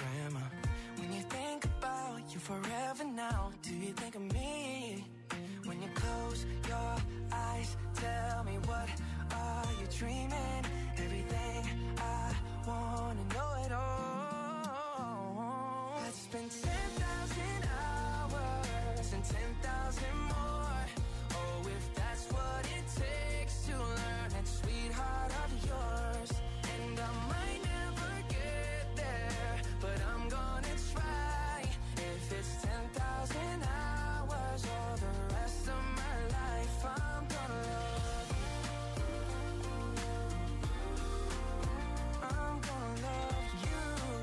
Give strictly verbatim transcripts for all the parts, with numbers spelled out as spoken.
grandma. When you think about you forever now, do you think of me? When you close your eyes, tell me what are you dreaming? Everything I wanna know it all. I'd spend ten thousand hours and ten thousand more. Oh, if that's what it takes to learn that sweetheart of yours. And I might never get there, but I'm gonna try. If it's ten thousand hours or the rest of my life, I'm gonna love you. I'm gonna love you.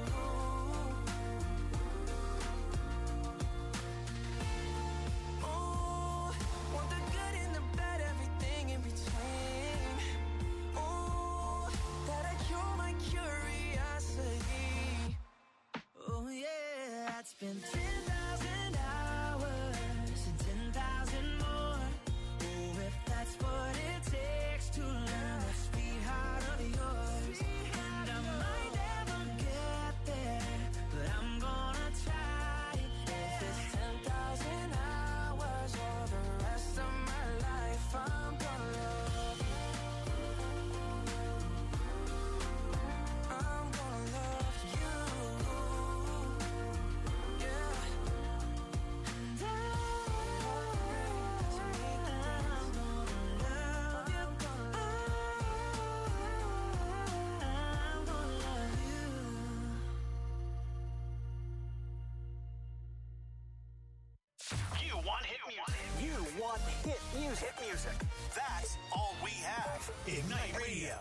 Oh, want the good and the bad, everything in between. Oh, that'll cure my curiosity. Oh yeah, I'd spend ten thousand hours and ten thousand more. Oh, if that's what it takes to learn that sweetheart of yours. And I might never get there, but I'm gonna try. If it's ten thousand hours or the rest of my life, I'm gonna love you. I'm gonna love you. Yeah. And I, I'm gonna love you. I'm gonna love you. You want hit music. You want hit music. Hit music. That's all we have. Ignite Radio.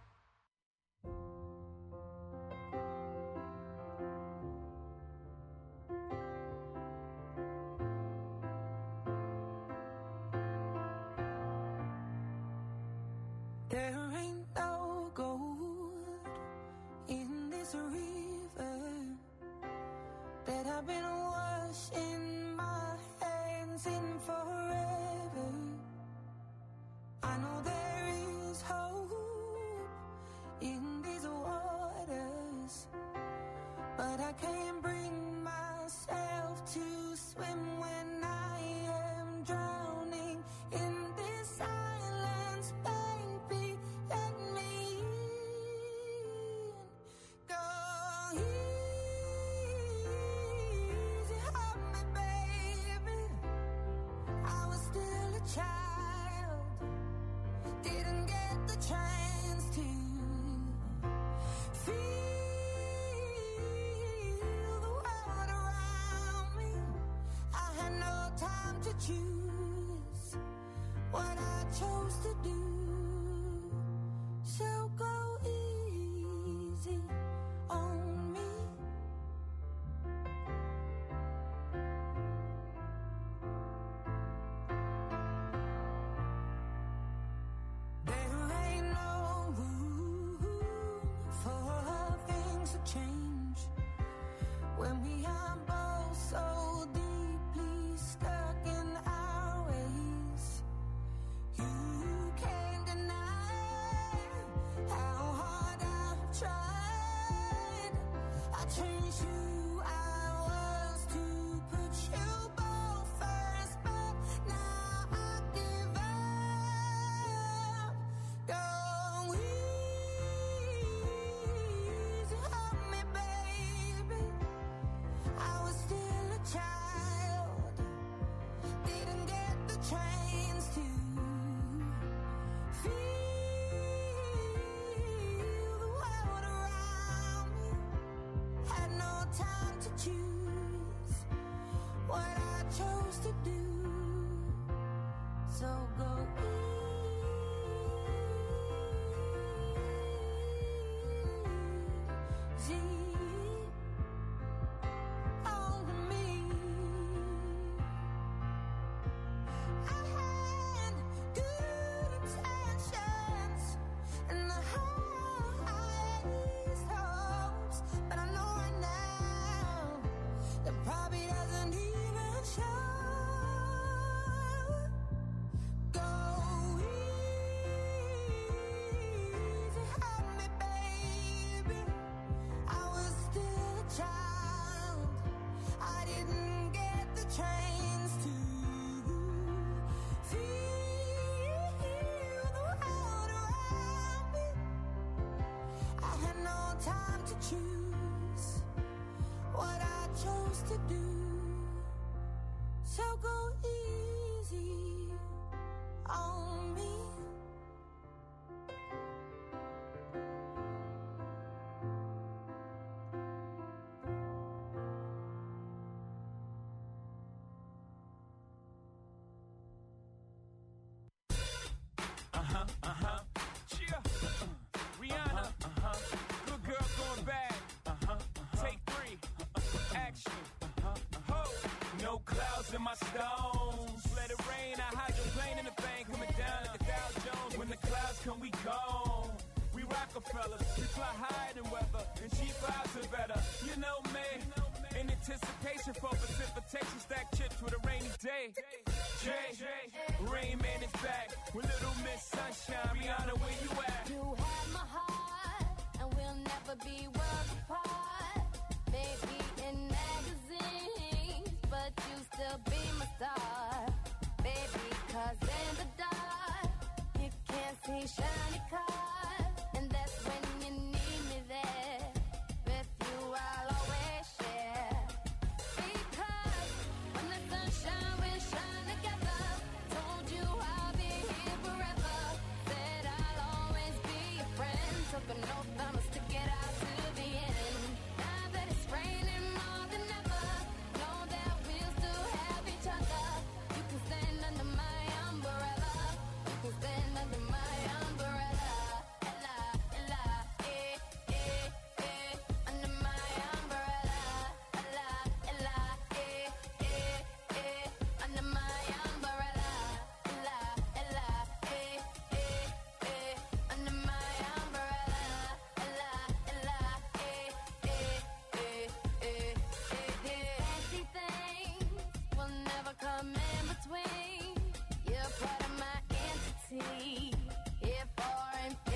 There ain't no gold in this river that I've been washing my hands in forever. I know there is hope in these waters, but I can't bring myself to swim when I am drowning in this silence, baby. Let me in. Go easy on me, baby. I was still a child, didn't get the chance to feel the world around me. I had no time to choose what I chose to do. So go easy on me. There ain't no room for things to change when we are both so deeply stuck in our ways. You can't deny choose what I chose to do. So go easy on me. Uh-huh, uh-huh. Cheer. Uh, Rihanna. Uh-huh. Good girl going bad. Uh-huh. uh-huh. Take three. Uh-huh. Action. Uh-huh. uh-huh. Ho. No clouds in my stones. Let it rain. I hydroplane in the thing. Coming down like the Dow Jones. When the clouds come, we gone. We Rockefellers. We fly higher than weather. And cheap vibes are better. You know me. In anticipation for precipitation. Stack chips with a rainy day. Jay, Rain Man is back with Little Miss Sunshine. Rihanna, where you at? You have my heart, and we'll never be worlds apart. Maybe in magazines, but you still be my star. Baby, 'cause in the dark, you can't see shiny cars. And that's when you need me there. With you, I'll always share. Because when the sunshine will shine together, told you I'll be here forever. Said I'll always be your friend. Took an oath, I'ma stick it out to the end. Now that it's raining more than ever, know that we'll still have each other. You can stand under my umbrella. You can stand under my umbrella. Ella, Ella, eh, eh, eh. Under my umbrella. Ella, Ella, eh, eh, eh. Under my umbrella. Ella, Ella, eh, eh, eh. Under my umbrella. Ella, Ella, eh, eh, eh, eh, eh, eh. Fancy things will never come in between. You're part of my entity, here for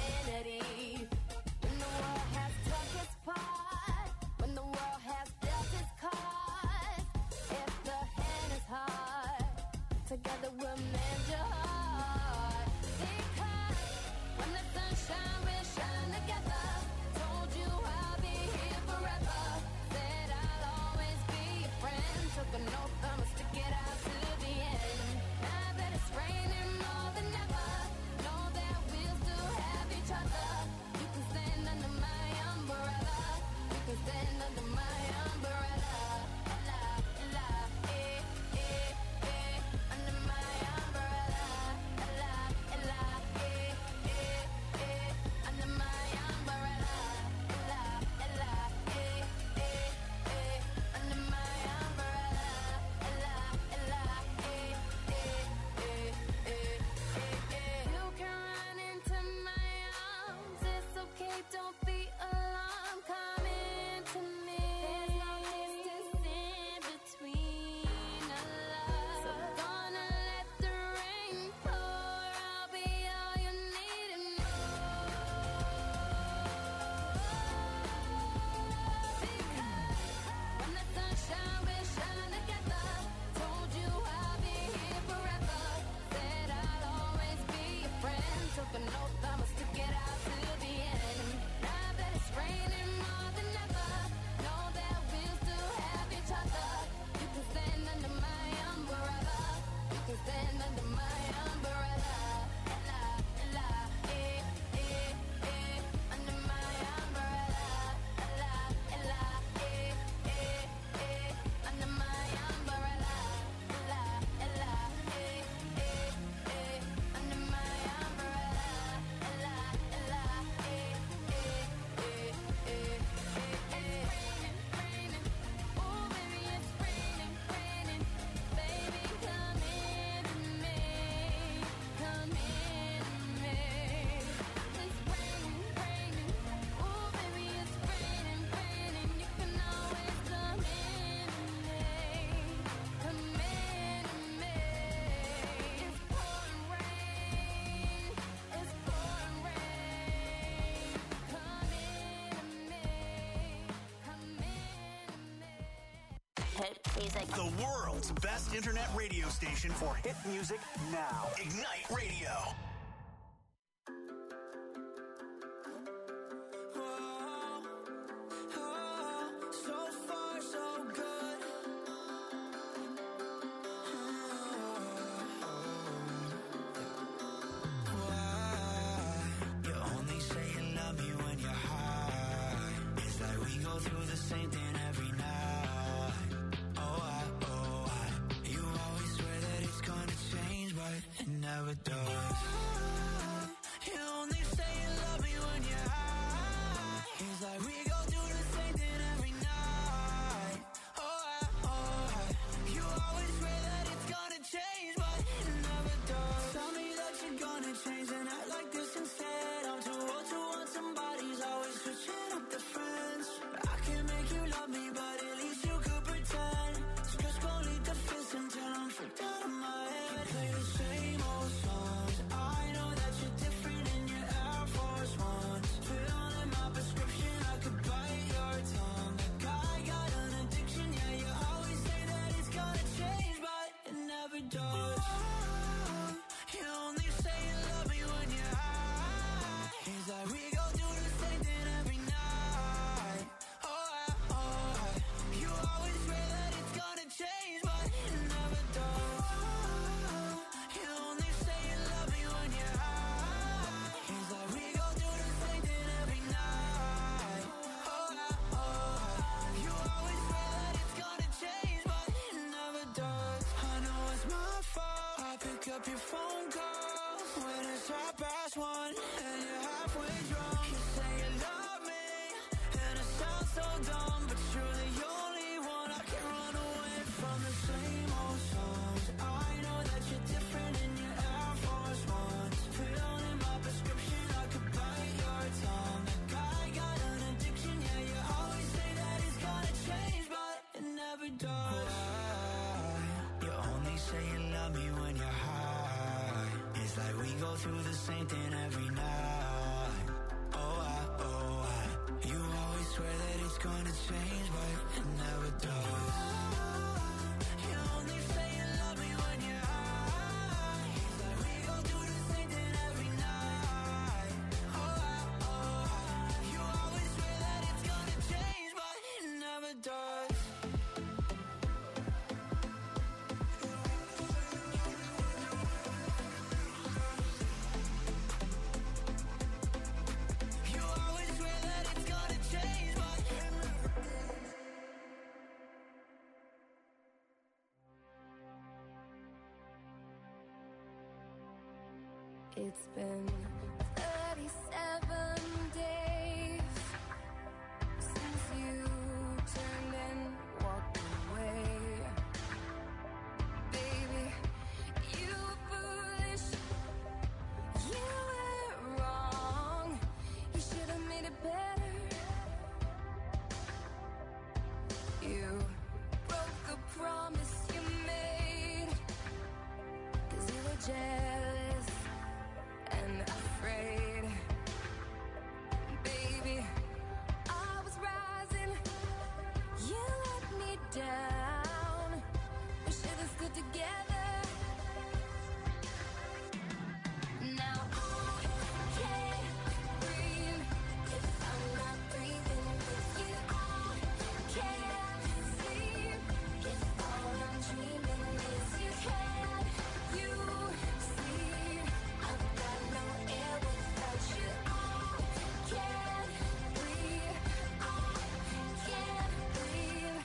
infinity. When the world has took its part, when the world has dealt its cards, if the hand is hard, together we'll mend your heart. Because when the sunshine will shine together, told you I'll be here forever. Said I'll always be your friend. Took an oath, I'ma stick it out to the end. Now that it's raining more than ever, know that we'll still have each other. You can stand under my umbrella. You can stand under my umbrella. Ella, Ella, eh, eh, eh. Under my umbrella. Ella, Ella, eh, eh, eh. Under my umbrella. Ella, Ella, eh, eh, eh. Under my umbrella. Ella, Ella, eh, eh, eh, eh, eh, eh. You can run into my arms. It's okay, don't be alarmed. Come into me. There's no distance in between our love. So gonna let the rain pour. I'll be all you need and more. Because when the sunshine will shine together, told you I'll be here forever. Said I'll always be your friend. Took an oath, I'ma stick it out to the end. Now that it's raining more than ever, know that we'll still have each other. You can stand under my umbrella. You can stand under my umbrella. Ella, Ella, eh, eh, eh. Under my umbrella. Ella, Ella, eh, eh, eh. Under my umbrella. Ella, Ella, eh, eh, eh. Under my umbrella. Ella, Ella, eh, eh, eh, eh, eh, eh. It's raining, raining. Oh, baby, it's raining, raining. Baby, come into me. Come into me. It's raining, raining. Oh, baby, it's raining, raining. You can always come into me. Come into me. It's pouring rain. It's pouring rain. Come into me. Come into me. Hit music. The world's best internet radio station for hit music now. Ignite Radio. Whoa. does. Why? You only say you love me when you're high. It's like we go through the same thing every night. Oh, I, oh, I. You always swear that it's gonna change, but it never does. You only say you love me when you're high. It's like we go through the same thing every night. Oh, I, oh, I. You always swear that it's gonna change, but it never does. You always swear that it's gonna change, but It's been thirty-seven days since you turned and walked away. Baby, you were foolish. You were wrong. You should have made it better. You broke a promise you made, 'cause you were jealous and afraid. Baby, I was rising, you let me down. We should have stood together. Now I can't breathe if I'm not breathing with you. I can't sleep if all I'm dreaming is you. Can you see? I've got no air without you. I can't breathe. I can't breathe.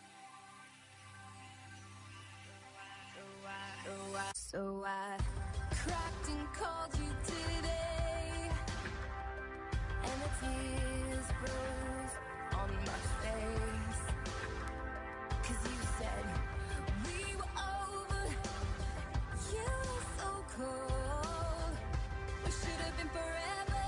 So I cracked and called you today, and the tears froze on my face. 'Cause you said we were over. You were so cold. We should have been forever.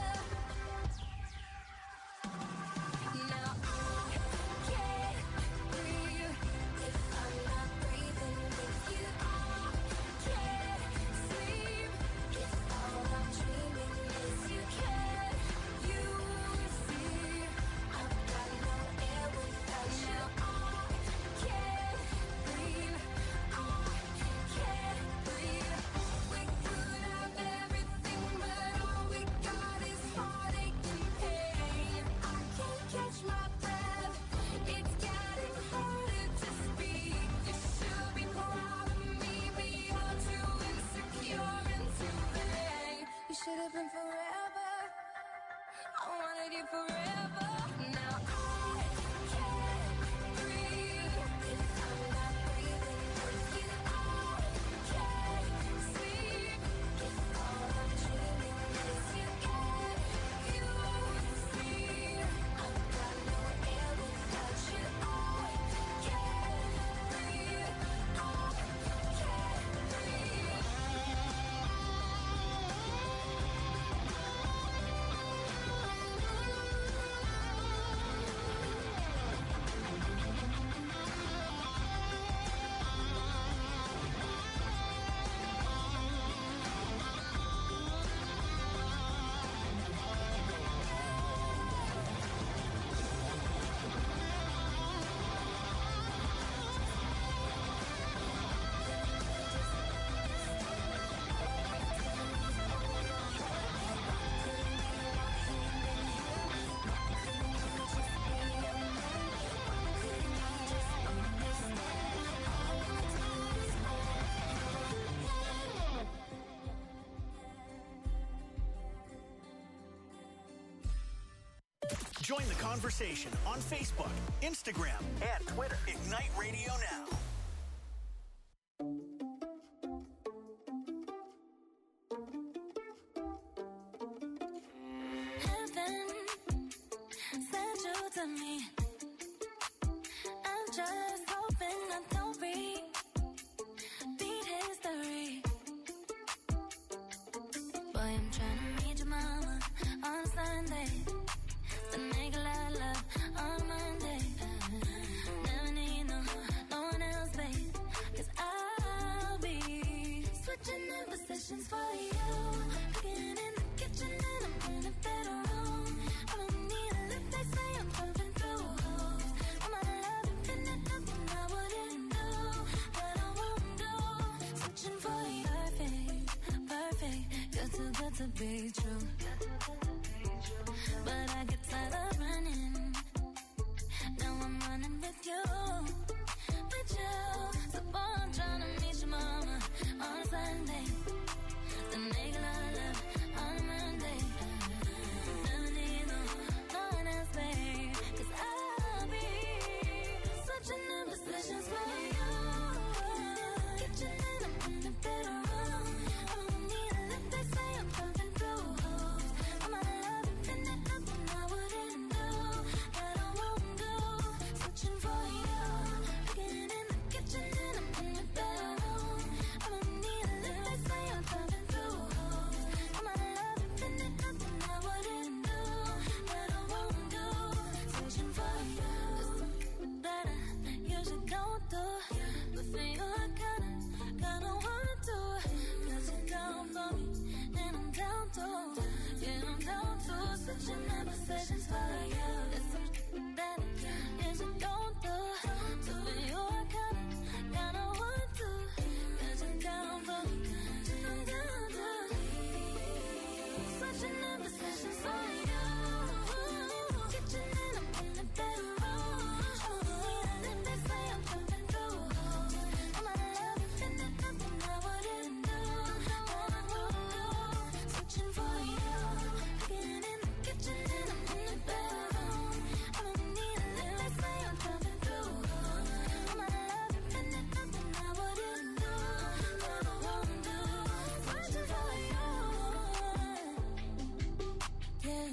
Now I can't breathe if I'm not breathing with you. I can't sleep if all I'm dreaming is you. Can you see? I've got no air without you. I can't breathe. I can't breathe. We could have everything, but all we got is heartache and pain. I can't catch my breath. It's getting harder to speak. You should be proud of me, but you're too insecure and too vain. You should have been forever. I wanted you forever. Now I can't breathe if I'm not breathing with you. I can't sleep if all I'm dreaming is you. Can you see? I've got no air without you. I can't breathe. I can't breathe. Join the conversation on Facebook, Instagram, and Twitter. Ignite Radio Now. Heaven sent you to me. I'm just hoping I don't repeat history. Boy, I'm trying to meet your mama on Sunday. To make a lot of love on Monday. Never need no, no with you, with you. So boy, I'm trying to meet your mama on a Sunday. Then make love on a Monday. Never need no, no one else, babe. Cause I'll be switching in positions for you. Kitchen and I'm in the bedroom. I'm gonna need a lift, they say I'm pumping through holes. I'm out of love and finding nothing I wouldn't do, that I won't do. Switching for you. Cooking in the kitchen and I'm in the bedroom. I'm gonna need a lift, they say I'm pumping through holes. I'm out of love and finding nothing I wouldn't do, that I won't do. Switching for you. Something that I usually don't do, but for you I kinda, kinda wanna do. Cause you're down for me, and I'm down too. Yeah, I'm down to switching up positions for you. It's something that I usually don't do, so for you I kinda, kinda wanna do. Cause you're down for me, and I'm down to switching up positions for you. Kitchen and I'm in the bedroom. Oh, and they say I'm jumping through holes. I'm out of love and finding nothing I wouldn't do, that I won't do. Switching for you. Cooking in the kitchen and I'm in the bedroom. I'm gonna need a lift, they say I'm jumping through holes. I'm out of love and finding nothing I wouldn't do, that I won't do. Switching for you. Yeah.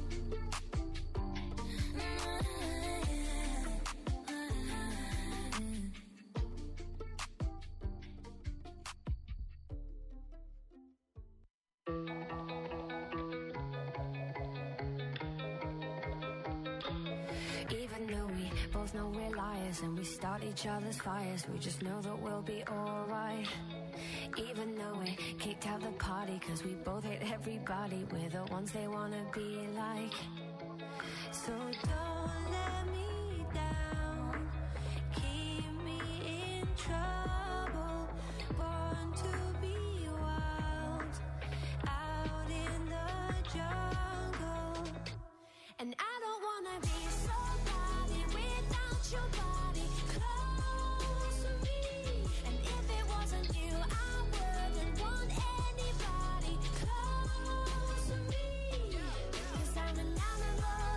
Even though we both know we're liars and we start each other's fires, we just know that we'll be alright. Even though we kicked out the party cause we both hate everybody, we're the ones they wanna be like. So don't let me down, keep me in trouble, born to be wild, out in the jungle. And I don't wanna be somebody without your body close to me. And if it wasn't you, I wouldn't want anybody close to me. Cause I'm an animal,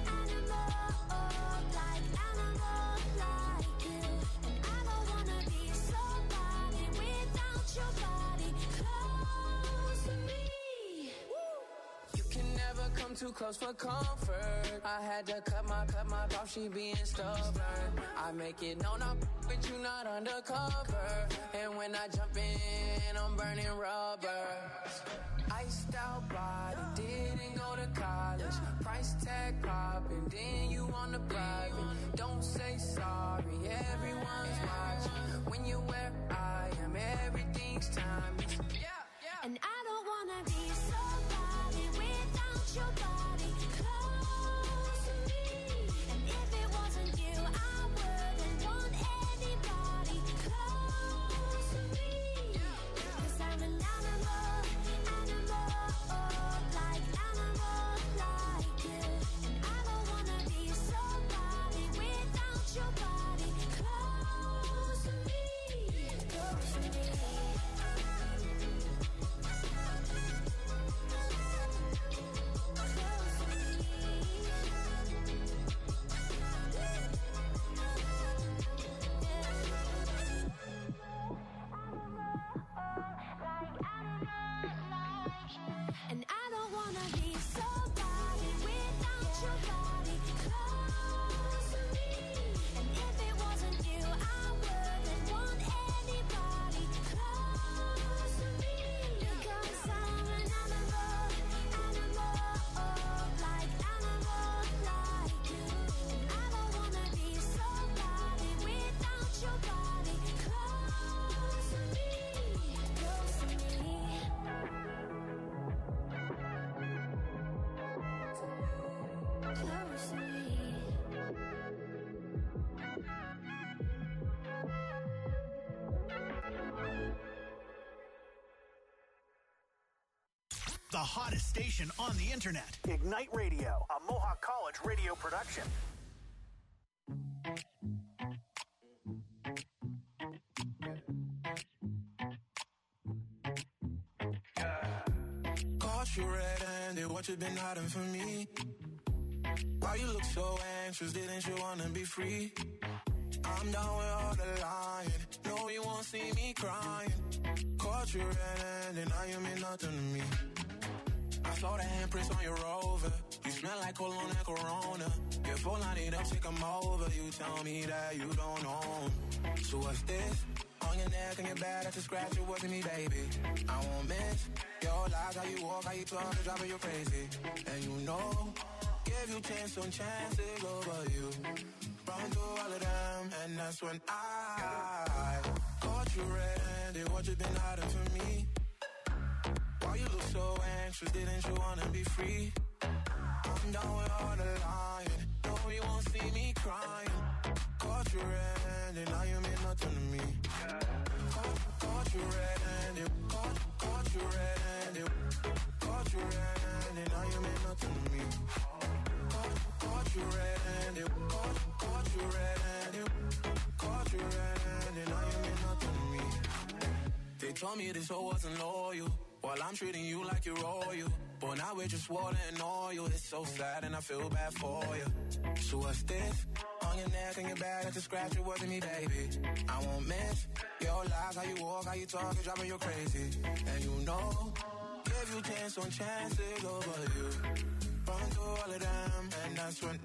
animal, like animal like you. And I don't wanna be somebody without your body close to me. You can never come too close for comfort. I had to cut my, cut my off, she being stubborn. I make it known I'm with you, not undercover. And when I jump in, I'm burning rubber. Iced out body, didn't go to college. Price tag popping, then you on the private. Don't say sorry, everyone's watching. When you're where I am, everything's timeless. Yeah, yeah. And I don't wanna be somebody without your body close to me. And if it wasn't you, I wouldn't want anybody close to me. Cause I'm an animal, animal, like animal like you. And I don't wanna be somebody without your body close to me, close to me. And I don't wanna be somebody without your body close to me. And if it wasn't you, I wouldn't want anybody close to me. Because I'm an animal, animal, like animal like you. And I don't wanna be somebody without your body close to me, close to me. Close to me. The hottest station on the internet. Ignite Radio, a Mohawk College radio production. Caught you red-handed, what you been hiding from me? Why you look so anxious, didn't you wanna be free? I'm down with all the lying, no you won't see me crying. Caught you red-handed, now you mean nothing to me. I saw the handprints on your Rover, you smell like cologne and Corona. Your phone line it up, take 'em over, you tell me that you don't own. So what's this? On your neck and your back, that's a scratch, it wasn't me, baby. I won't miss your lies, how you walk, how you talk, it's driving you crazy. And you know, give you chance on chances over you. Run through all of them, and that's when I caught you red-handed, what you been hiding from me? Why you look so anxious, didn't you wanna be free? I'm down with all the lying, no you won't see me crying. Caught you red-handed, now you mean nothing to me. Caught, caught you red-handed, caught, caught you red-handed, caught you red-handed, now you mean nothing to me. Caught, caught you red-handed, caught, caught you red-handed, caught you red-handed, now you mean nothing to me. They told me this hoe wasn't loyal, while I'm treating you like you're royal. But now we're just water and oil. It's so sad and I feel bad for you. So what's this? On your neck and your back, that's a scratch, it wasn't me, baby. I won't miss your lies, how you walk, how you talk, it's driving you crazy. And you know, give you chance on chances over you. Run through all of them, and that's when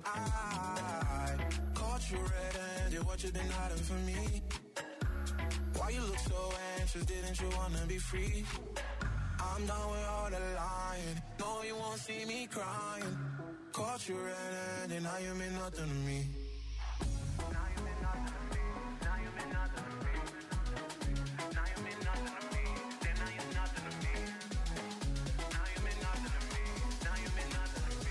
I caught you red-handed, what you been hiding from me? Why you look so anxious, didn't you wanna be free? I'm done with all the lying, no you won't see me crying. Caught you red-handed, now you mean nothing to me. Now you mean nothing to me, now you mean nothing to me. Now you mean nothing to me, then now you're nothing to me. Now you mean nothing to me, now you mean nothing to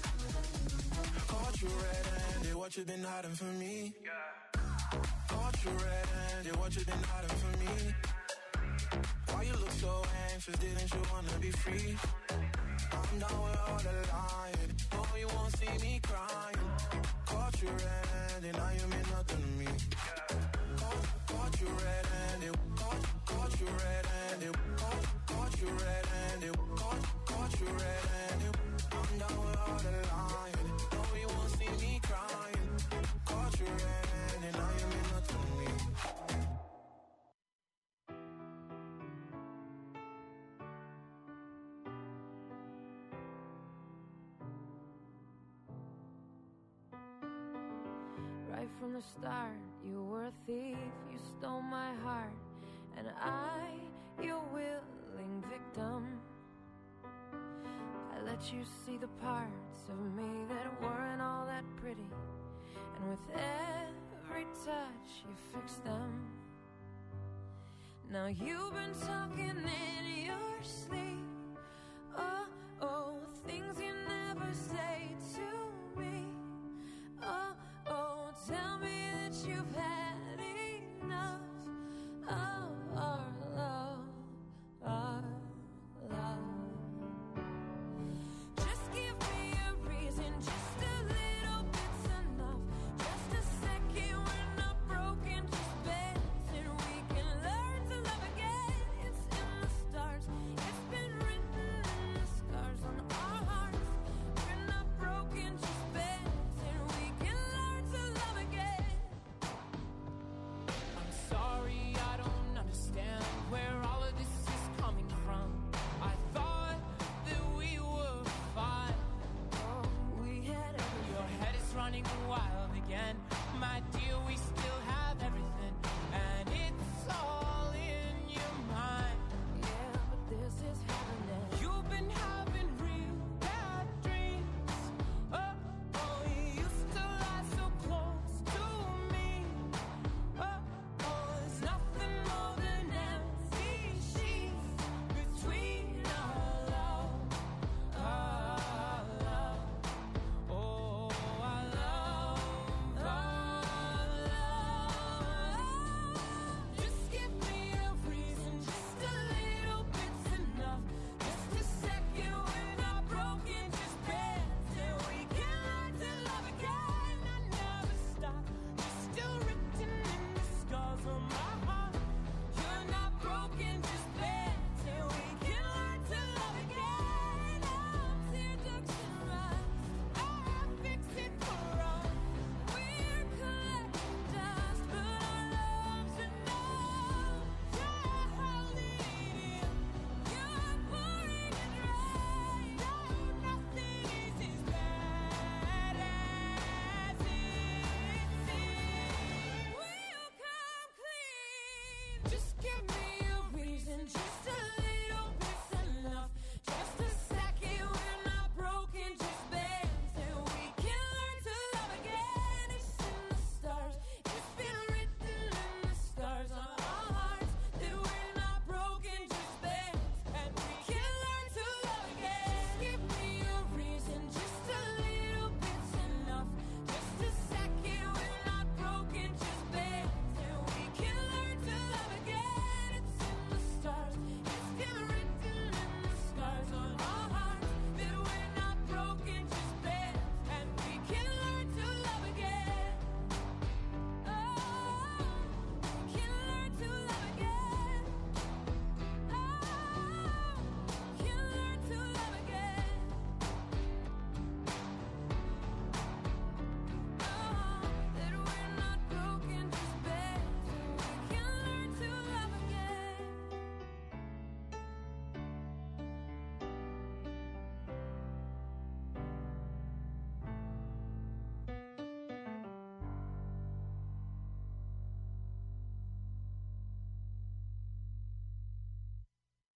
me. Caught you red-handed, what you been hiding from me? Caught you red-handed, what you been hiding from me? Why you look so anxious, didn't you wanna be free? I'm down with all the lying, no you won't see me crying. Caught you red-handed, now you mean nothing to me. Caught, caught you red-handed, caught, caught you red-handed, caught, caught you red-handed, caught, caught you red-handed. I'm down with all the lying, no you won't see me crying. Caught you red-handed, now you mean nothing to me. Right from the start, you were a thief, you stole my heart, and I, your willing victim. I let you see the parts of me that weren't all that pretty, and with every touch you fixed them. Now you've been talking in your sleep, oh, oh, things you never say to me, oh, oh, tell me that you've had enough of our love, our love. Just give me a reason, just a little bit's enough. Just a second, we're not broken, just bends, and we can learn to love again. It's in the stars, it's been real.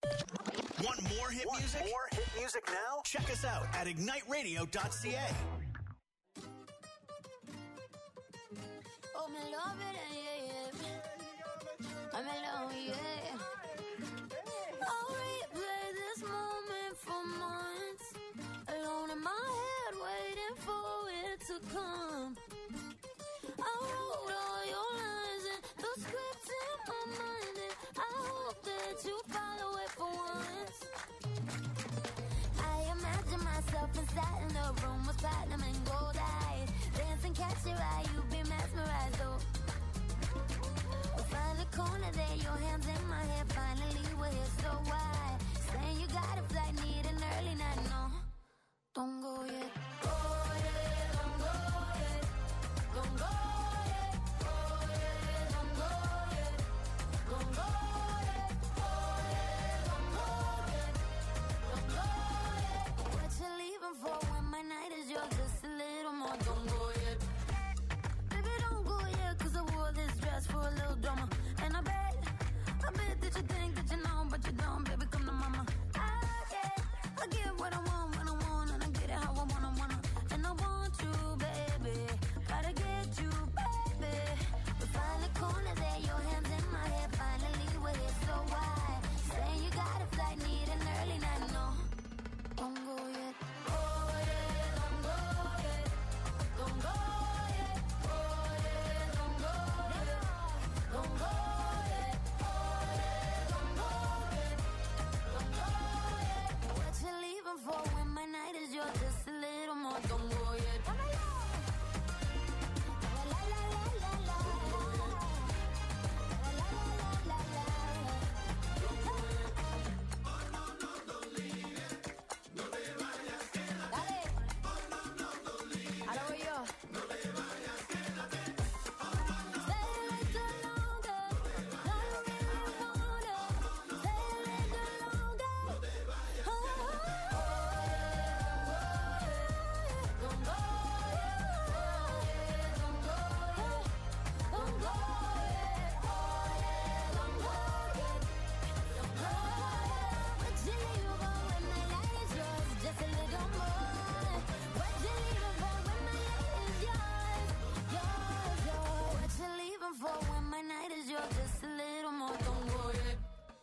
Want more hit Want music? more hit music now? Check us out at ignite radio dot c a. Oh, me love it, yeah, yeah. I'm in love, yeah. I'll replay this moment for months. Alone in my head, waiting for it to come. I wrote all your lines and the script in my mind, and I hope that you follow it for once. I imagine myself inside in the room with platinum and gold eyes. Dance and catch your eye, you be mesmerized, though. We'll find the corner there, your hands in my hair. Finally, we're here, so why? Saying you got a flight, need an early night, no. Don't go yet. Go yet, don't go yet. Don't go yet. Go yet, don't go yet. Don't go yet. Go yet, don't go yet. Don't go yet. What you leaving for when my night is yours? Just a little more. Don't go yet. Baby, don't go yet, 'cause I wore this dress for a little drama. And I bet, I bet that you think that you know, but you don't. Baby, come to mama. I get, I get what I want when I want, and I get it how I wanna, wanna. And I want you, baby. Gotta get you, baby. We find the corner there, your hands in my hair. Finally, we're here, so why? Saying you got a flight, need an early night, no. Don't go yet. Go yet, don't go yet. Don't go yet. Go yet, don't go yet. Don't go yet. Go yet, don't go yet. Don't go yet. What you leaving for when my night is yours? Just a little more. Don't go yet. La la la la la la. La la la la la la. Dale. Ahora voy yo. Stay a little longer. No, you really wanna. Stay a little longer. Oh, don't go yet. Don't go yet. Don't go yet. Oh, yeah, don't go yet. Don't go yet. What you leaving for when my light is yours? Just a little more. What you leaving for when my light is yours? Yours, yours. What you leaving for when my night is yours? Just a little more. Don't go yet.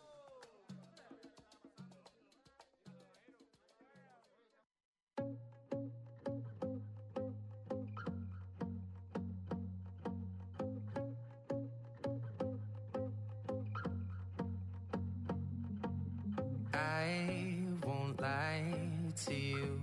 I won't lie to you.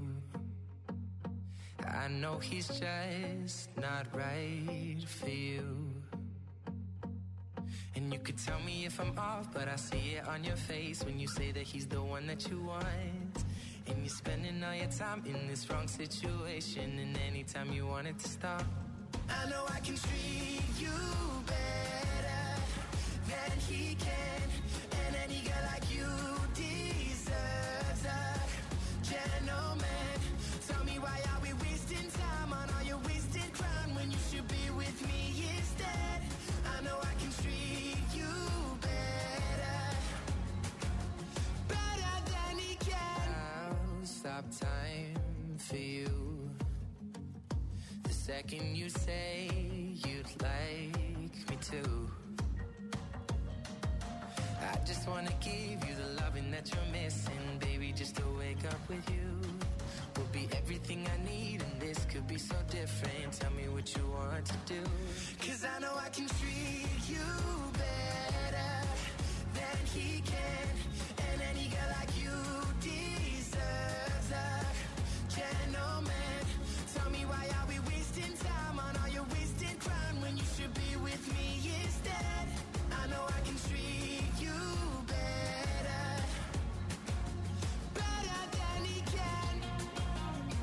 I know he's just not right for you. And you could tell me if I'm off, but I see it on your face when you say that he's the one that you want. And you're spending all your time in this wrong situation, and anytime you want it to stop, I know I can treat you better than he can. And any girl like you deserves a gentleman. Tell me, why are we wasting time on all your wasted crown when you should be with me instead? I know I can treat you better, better than he can. I'll stop time for you the second you say you'd like me to. I just wanna give you the loving that you're missing, baby, just to wake up with you will be everything I need, and this could be so different. Tell me what you want to do, 'Cause I know I can treat you better than he can. And any girl like you deserves a gentleman. Tell me, why are we wasting time on all your wasted crown when you should be with me instead? I know I can treat you better, better than he can,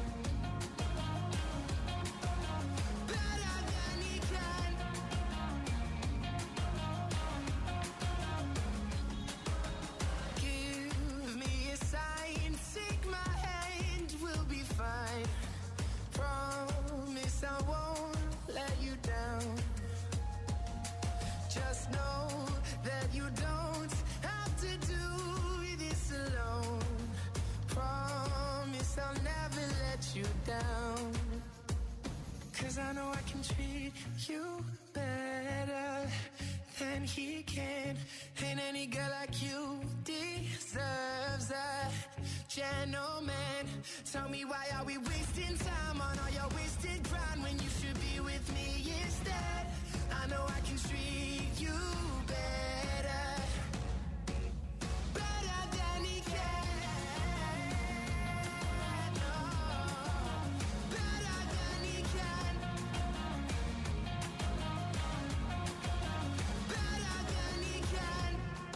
better than he can. he can. Ain't any girl like you deserves a gentleman. Tell me why are we wasting time on all your wasted grind when you should be with me instead. I know I can treat you better, better than he can. No, better than he can. Better than he can.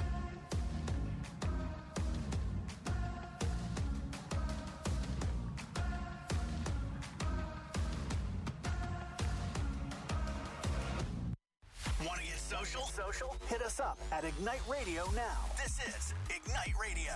Want to get social? Social? Hit us up at Ignite Radio now. This is Ignite Radio.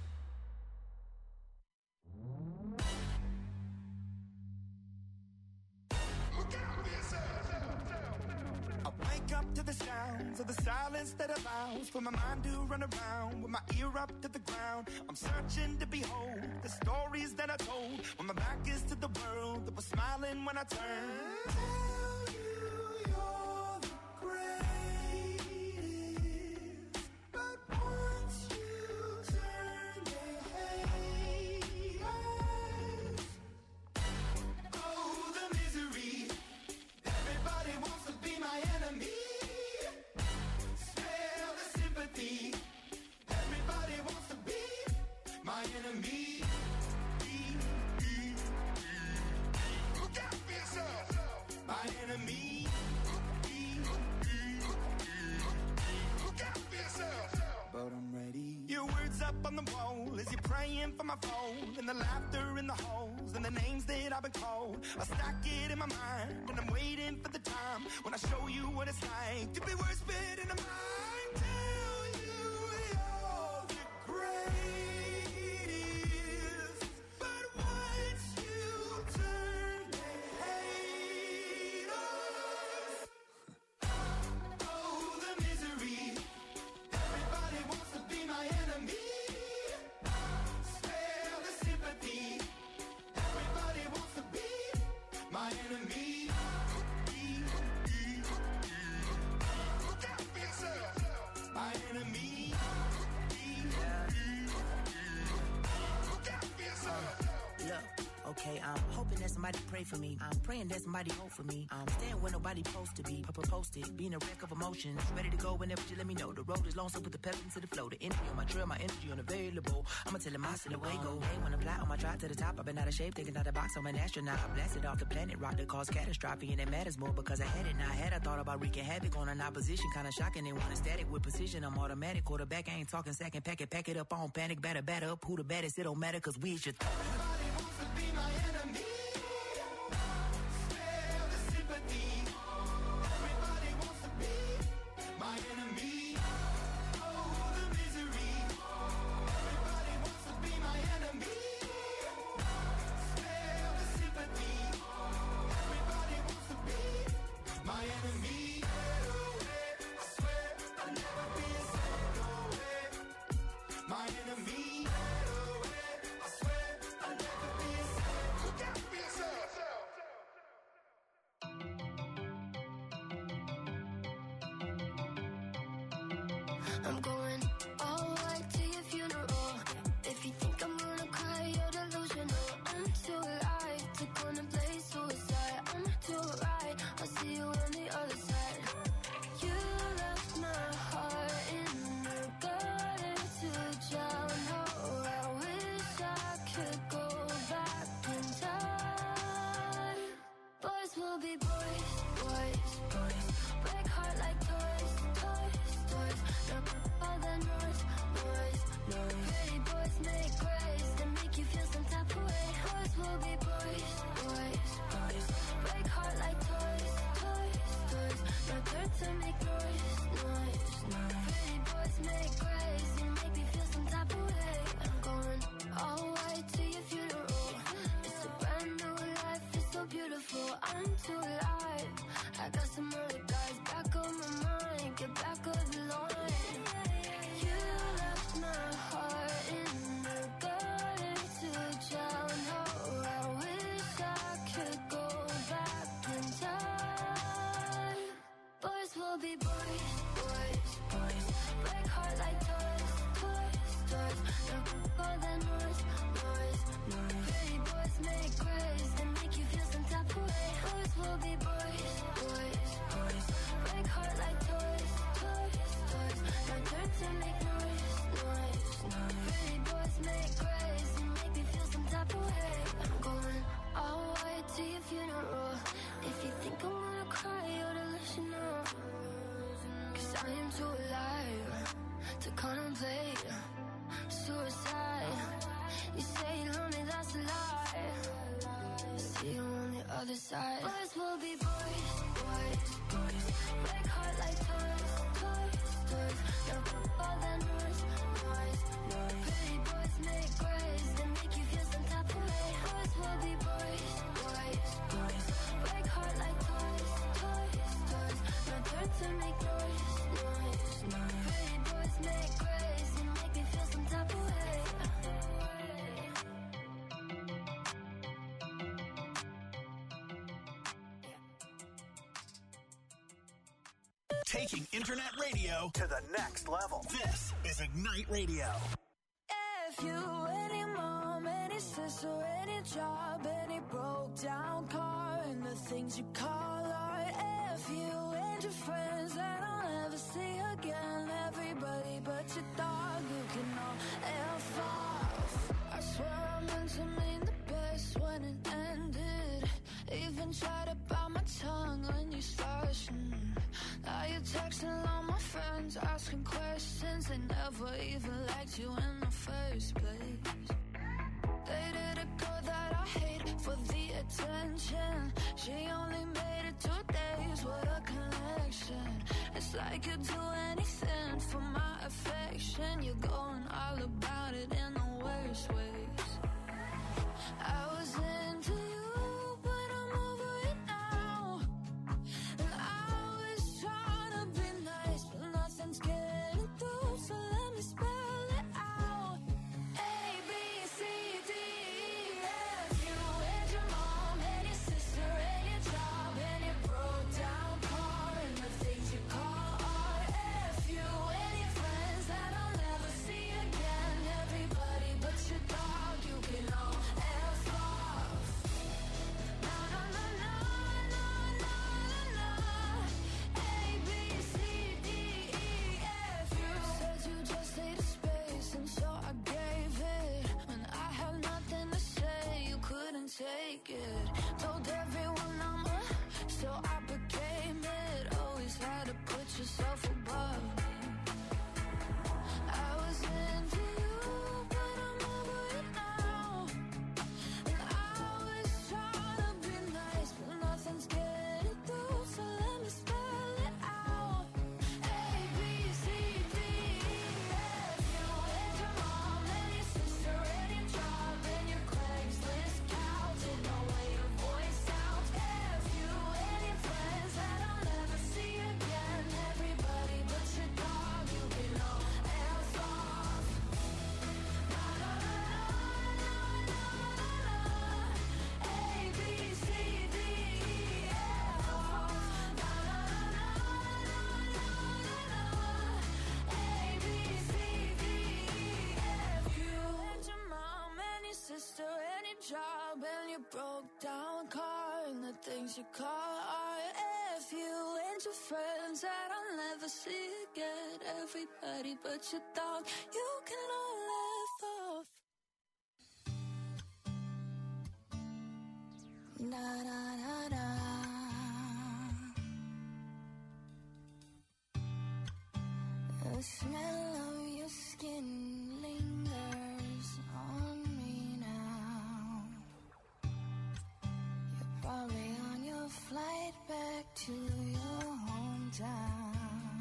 I wake up to the sounds of the silence that allows for my mind to run around with my ear up to the ground. I'm searching to behold the stories that I told when my back is to the world that was smiling when I turned. Tell you you're the greatest, but once you turn, they hate us. Oh, the misery. Everybody wants to be my enemy. Smell the sympathy. Everybody wants to be my enemy. Look out for yourself. My enemy. Look out for yourself. But I'm ready. Your words up on the wall as you're praying for my phone, and the laughter in the halls and the names that I've been called. I stack it in my mind and I'm waiting for the time when I show you what it's like to be worse fit in a mind. Tell you you're the greatest, but once you turn, they hate us. Oh, the misery. Everybody wants to be my enemy. Spare the sympathy. Everybody wants to be my enemy. Look out for yourself. My enemy. Look out for yourself. Look, okay, I'm hoping that somebody pray for me. I'm praying that somebody hope for me. I'm staying where nobody supposed to be. Papa posted, being a wreck of emotions. Ready to go whenever you let me know. The road is long, so put the pedal into the flow. The energy on my trail, my energy unavailable. I'ma tell him I still away go. Hey, when I fly on my drive to the top, I've been out of shape, thinking out the box. I'm an astronaut. I blasted off the planet rock that caused catastrophe, and it matters more because I had it. Now I had I thought about wreaking havoc on an opposition, kinda shocking. They want a static with precision. I'm automatic. Quarterback, I ain't talking second pack it, pack it up on panic, batter, batter up. Who the baddest? It don't matter, cause we is your th- Everybody wants to be my enemy. Spare the sympathy. Everybody wants to be my enemy. Oh, the misery. Everybody wants to be my enemy. Spare the sympathy. Everybody wants to be my enemy. I swear I'll never be a second away. My enemy. I swear I'll never be a second. Look out for yourself. I'm going all white to your funeral. If you think I'm gonna cry, you're delusional. I'm too alive to contemplate suicide. I'm too right, I'll see you on the other side. You left my heart in the gutter to drown. Oh, I wish I could go back in time. Boys will be boys, boys, boys. Break heart like toys, toys, toys. Now all the noise, noise, noise. Pretty boys make grace and make you feel some type of way. Boys will be boys, boys, boys. Break heart like toys, toys, toys. Now turn to make noise, noise, noise. Pretty boys make grace and make me feel some type of way. I'm going all white to your funeral. It's a brand new life, it's so beautiful. I'm too alive. I got some other guys back on my mind. Get back on the line. You left my heart in the gutter to drown. Oh, I wish I could go back in time. Boys will be boys, boys, boys. Break heart like toys, toys, toys. No all that noise, noise, noise. Pretty boys make grace and make you feel some type of way. Boys will be boys, boys, boys. Break heart like toys, toys, toys. No dirt to make noise, noise, noise. Pretty boys make grace and make me feel some type of way. I'm going all white to your funeral. If you think I'm gonna cry, you ought to listen up. Cause I am too alive to contemplate suicide. You say you love me, that's a lie. See you on the other side. Boys will be boys, boys, boys. Break heart like toys, toys, toys. No all that noise, noise, noise. Pretty boys make grace and make you feel some type of way. Boys will be boys, boys, boys. Break heart like toys, toys, toys. No dirt to make noise, noise, noise. Pretty boys make grace and make me feel some type of way. Taking internet radio to the next level. This is Ignite Radio. If you, any mom, any sister, any job, any broke down car, and the things you call art. If you and your friends that I'll never see again, everybody but your dog, you can all F off. I swear I meant to mean the best when it ended. Even tried to bite my tongue when you started. Mm. Now you're texting all my friends, asking questions. They never even liked you in the first place. Dated a girl that I hate for the attention. She only made it two days with a connection. It's like you'd do anything for my affection. You're going all about it in the worst ways. I was into you, but I'm over it now. And I was trying to be nice, but nothing's getting through, so let me spell it out. A, B, C, D, E, F. You and your mom and your sister and your job and your broke down car and the things you call art. F. You and your friends that I'll never see again. Everybody but your dog, you can all F off. No, no, no, no, no, no, no, no. A, B, C, D, E, F. You said you just needed space, and so I gave it. When I had nothing to say, you couldn't take it. Told everyone I'm a, so I became it. Always had to put yourself above me. I was into you, but I'm over it now. And I was trying to be nice, but nothing's getting through, so let me spell it out. A, B, C, D, E, F. You and your mom and your sister and your job and your Craigslist couch. Didn't know where your voice sounds. F. You and your friends that I'll never see again. Everybody but your dog, you can all F off. No, no, no, no, no, no, no. A, B, C, D, E, F off. No, no, no, no, no, no, no. A, B, C, D, E, F. You and your mom and your sister and your job and your broke down car and the things you call art. F. You and your friends that I'll never see again. Everybody but your dog, you can all F off. Da da da da. The smell of your skin lingers on me now. You're probably on your flight back to your hometown.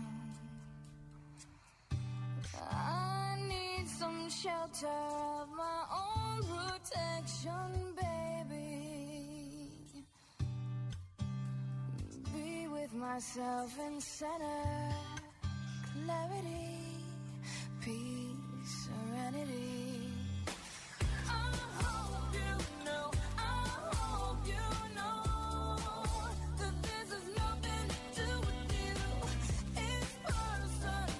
I need some shelter of my own protection, baby. Be with myself in center, clarity, peace, serenity. I hope you know, I hope you know that this has nothing to do with you. It's personal.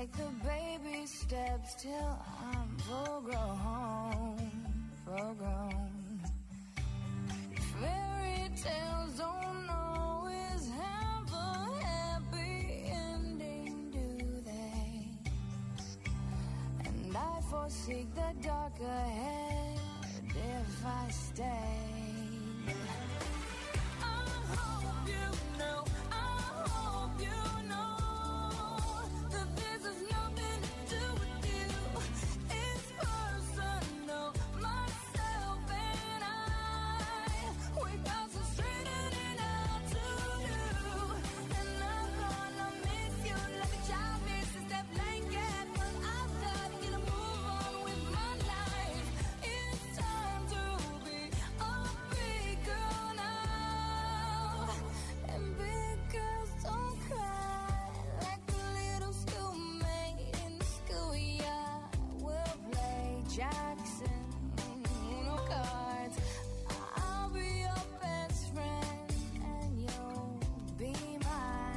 take the baby steps till I'm full grown, full grown. Fairy tales don't always have a happy ending, do they? And I foresee the dark ahead if I stay. I hope you know, I hope you know that this has nothing to do with you. It's personal, myself and I. We got some straightening out to do. And I'm gonna miss you like a child misses that blanket. But I've got to get a move on with my life. It's time to be a big girl now. And big girls don't cry like a little schoolmate in the schoolyard. We'll play Jackson, no cards. I'll be your best friend and you'll be my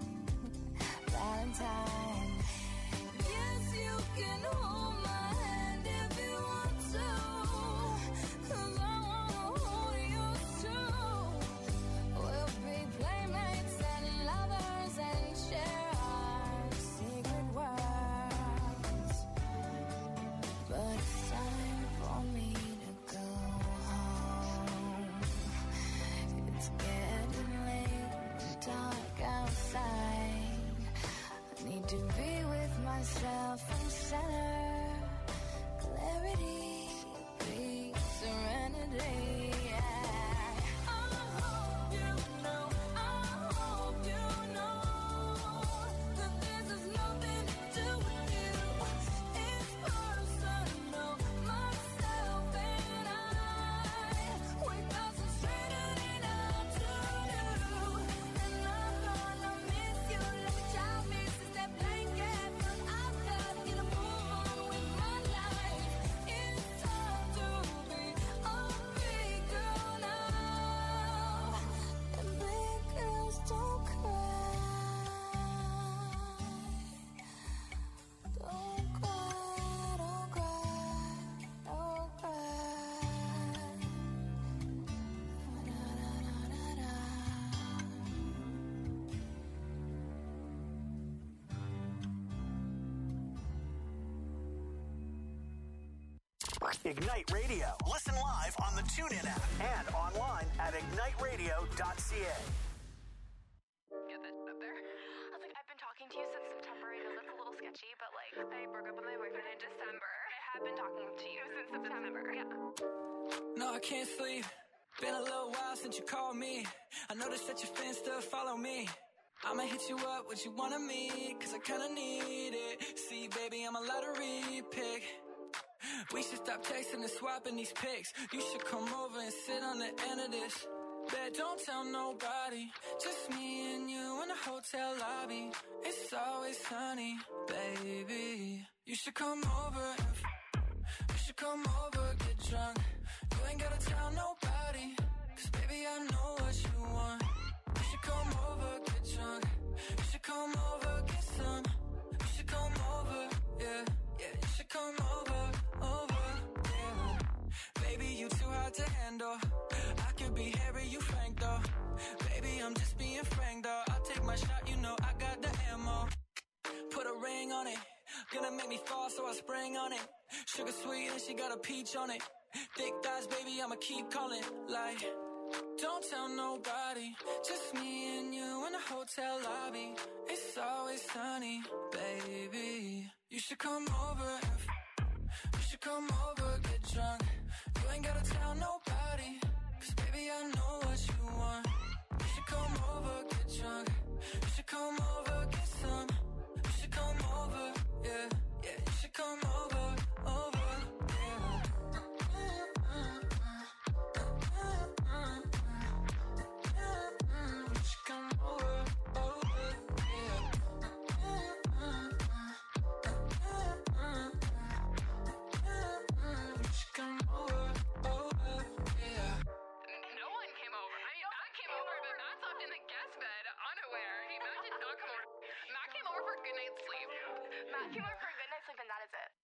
Valentine. Yes, you can hold my hand if you want to, 'cause I wanna hold yours too. We'll be playmates and lovers and share our secret words. But it's time for me to go home. It's getting late and dark outside. I need to be with myself and center. Clarity, peace, serenity. Yeah. I hope you know, I hope you know that this has nothing to do with you. It's personal, myself and I. We got some straightening out to do. And I'm gonna miss you like a child misses that blanket. But I've got to get a move on with my life. It's time to be a big girl now. And big girls don't cry. Don't cry, don't cry, don't cry. Da-da-da-da-da. Ignite Radio. Listen live on the TuneIn app and online at ignite radio dot c a. Get that up there. I was like, I've been talking to you since September. I know that's a little sketchy, but like, I broke up with my boyfriend in December. I have been talking to you since September. Yeah. No, I can't sleep. Been a little while since you called me. I noticed that your fans still follow me. I'ma hit you up, what you wanna meet, cause I kinda need it. See, baby, I'm a lottery pick. We should stop texting and swapping these pics. You should come over and sit on the end of this. Bet don't tell nobody, just me and you in the hotel lobby. It's always sunny, baby. You should come over and f- you should come over, get drunk. You ain't gotta tell nobody, cause baby I know what you want. You should come over, get drunk. You should come over, get some. You should come over, yeah, yeah. You should come over, over, yeah. Baby, you too hard to handle. I could be Harry, you Frank though. Baby, I'm just being frank though. I'll take my shot, you know I got the ammo. Put a ring on it, gonna make me fall, so I spring on it. Sugar sweet and she got a peach on it. Thick thighs, baby, I'ma keep calling. Like, don't tell nobody, just me and you in the hotel lobby. It's always sunny, baby. You should come over and f- you should come over, get drunk. You ain't gotta tell nobody, cause baby I know what you want. You should come over, get drunk. You should come over, get some. You should come over, yeah, yeah. You should come over, over, yeah. You should come over, over, yeah. You should come over, over, yeah. No one came over. I mean, Matt came over, but Matt slept in the guest bed, unaware. He, Matt did not come over. Matt came over for a good night's sleep. Matt Keep on for a good night's sleep, and that is it.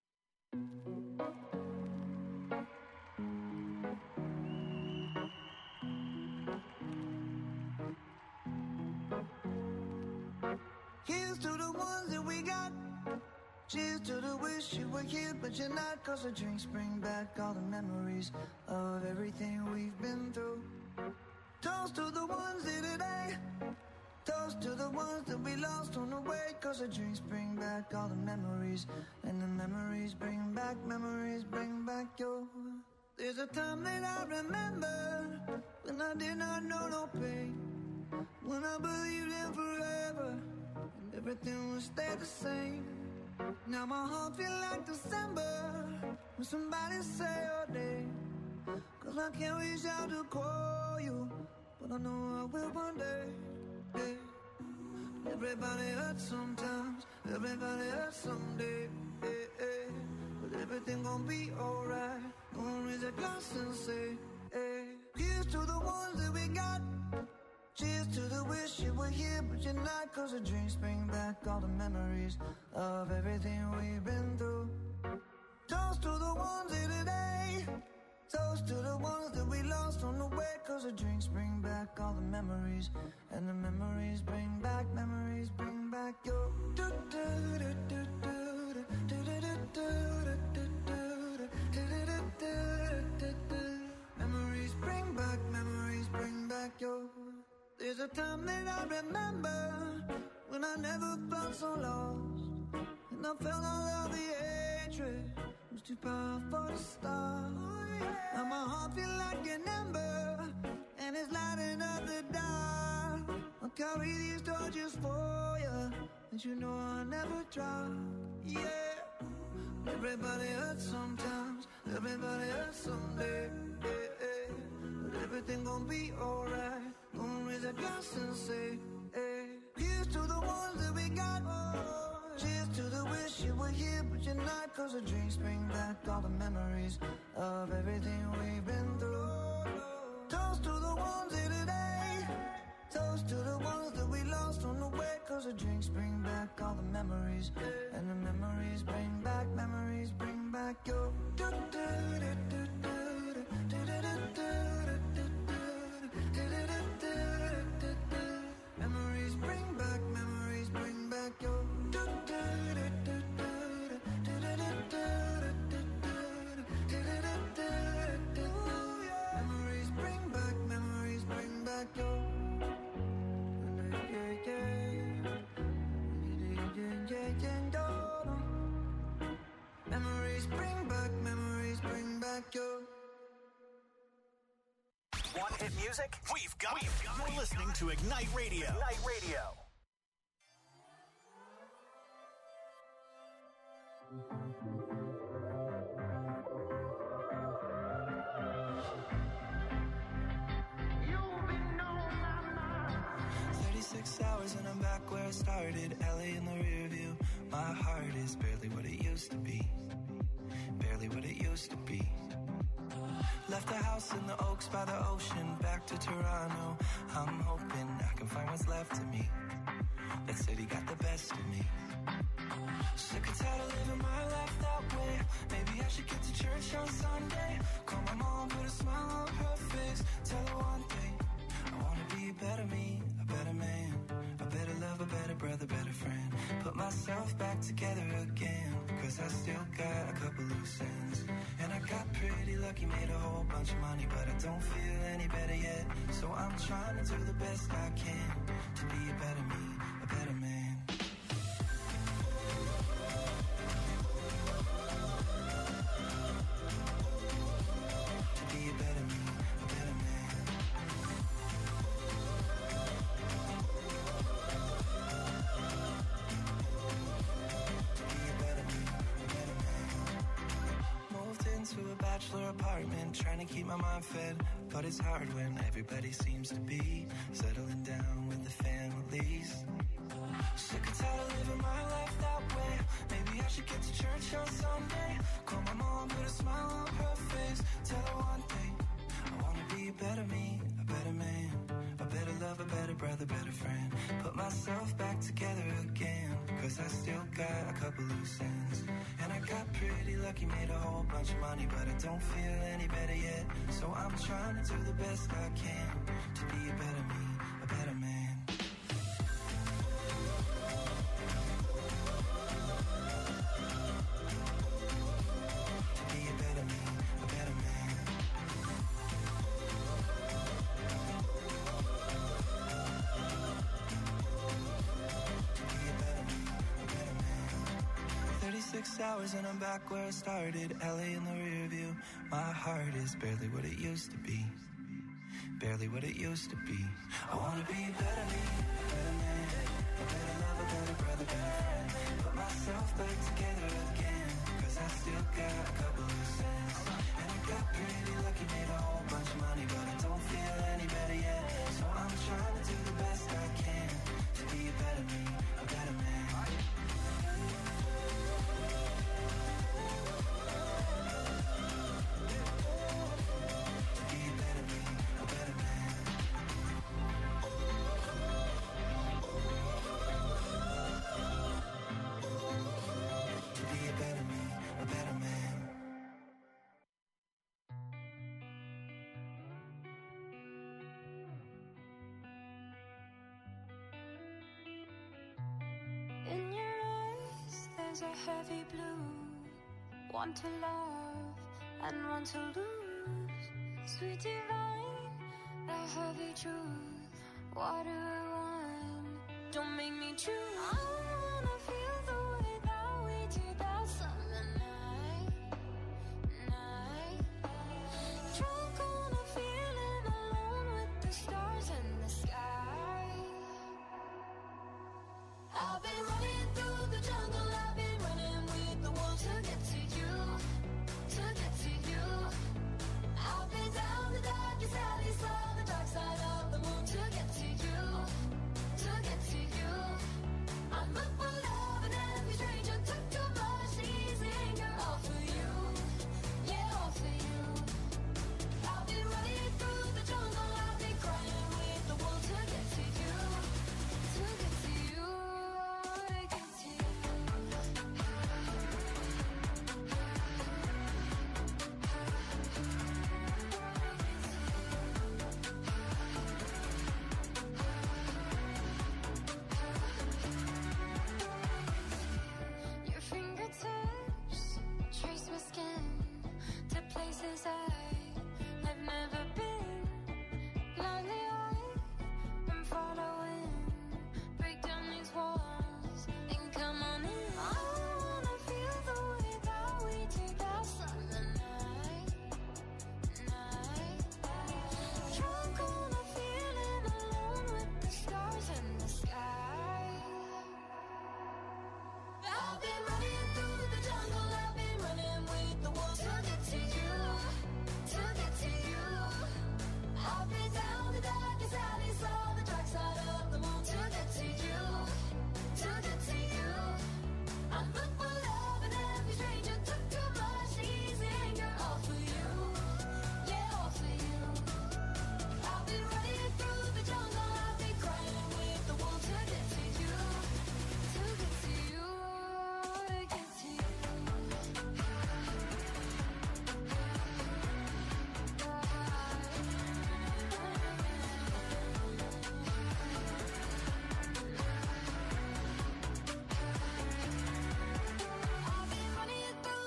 Here's to the ones that we got. Cheers to the wish you were here, but you're not. Cause the drinks bring back all the memories of everything we've been through. Toast to the ones here today. Toast to the ones that we lost on the way. Cause the drinks bring back all the memories. And the memories bring back, memories bring back your. There's a time that I remember when I did not know no pain. When I believed in forever and everything would stay the same. Now my heart feel like December when somebody say your name. Cause I can't reach out to call you, but I know I will one day. Yeah. Everybody hurts sometimes, everybody hurts someday. Yeah, yeah. But everything gon' be alright. Gonna raise a glass and say, hey. Here's to the ones that we got. Cheers to the wish you were here, but you're not. Cause the drinks bring back all the memories of everything we've been through. Toast to the ones here today. Toast to the ones that we lost on the way. Cause the drinks bring back all the memories. And the memories bring back, memories bring back your. Memories bring back, memories bring back your. There's a time that I remember when I never felt so lost. And I felt all of the hatred was too powerful to stop. Now my heart feel like an ember and it's lighting up the dark. I'll carry these torches for you, and you know I'll never drop. Yeah. Everybody hurts sometimes, everybody hurts someday. Yeah, yeah. But everything gon' be alright. Gonna raise a glass and say, hey. Here's to the ones that we got. Oh. Cheers to the wish you were here, but you're not. Cause the drinks bring back all the memories of everything we've been through. Toast to the ones here today. Toast to the ones that we lost on the way. Cause the drinks bring back all the memories. And the memories bring back, memories bring back your. Memories bring back, memories bring back your. Memories bring back, memories bring back your. Memories bring back, memories bring back your. Want hit music? We've got it. You're listening to Ignite Radio. Ignite Radio. thirty-six hours and I'm back where I started. L A in the rear view. My heart is barely what it used to be. Barely what it used to be. Left the house in the Oaks by the ocean. Back to Toronto. I'm hoping I can find what's left of me. That city got the best of me. Sick and tired of living my life that way. Maybe I should get to church on Sunday. Call my mom, put a smile on her face. Tell her one thing. I wanna be a better me, a better man, a better love, a better brother, better friend. Put myself back together again, cause I still got a couple loose ends. And I got pretty lucky, made a whole bunch of money, but I don't feel any better yet. So I'm trying to do the best I can to be a better me, a better man. To be a better me, a better man. To a bachelor apartment, trying to keep my mind fed, but it's hard when everybody seems to be settling down with the families. Sick and tired of living my life that way. Maybe I should get to church on Sunday. Call my mom, put a smile on her face. Tell her one thing, I wanna be a better me, a better man, a better love, a better brother, better friend. Put myself back together again, cause I still got a couple loose ends. And I got pretty lucky, made a whole bunch of money, but I don't feel any better yet. So I'm trying to do the best I can to be a better me, a better man. Six hours and I'm back where I started, L A in the rear view. My heart is barely what it used to be, barely what it used to be. I wanna be a better me, a better man, a better lover, better brother, better friend. Put myself back together again, cause I still got a couple loose ends. And I got pretty lucky, made a whole bunch of money, but I don't feel any better yet. So I'm trying to do the best I can to be a better me, a better man. In your eyes, there's a heavy blue. One to love and one to lose. Sweet divine, the heavy truth. What do I want? Don't make me choose. I wanna feel the way that we did that summer.